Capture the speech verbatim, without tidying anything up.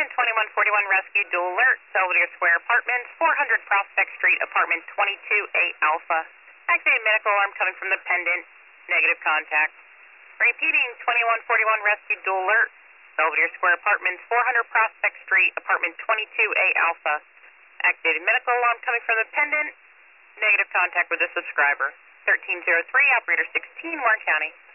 Attention, twenty-one forty-one Rescue Dual Alert, Belvedere Square Apartments, four hundred Prospect Street, Apartment twenty-two A Alpha. Activated medical alarm coming from the pendant. Negative contact. Repeating, twenty-one forty-one Rescue Dual Alert, Belvedere Square Apartments, four hundred Prospect Street, Apartment twenty-two A Alpha. Activated medical alarm coming from the pendant. Negative contact with the subscriber. thirteen oh three, Operator sixteen, Warren County.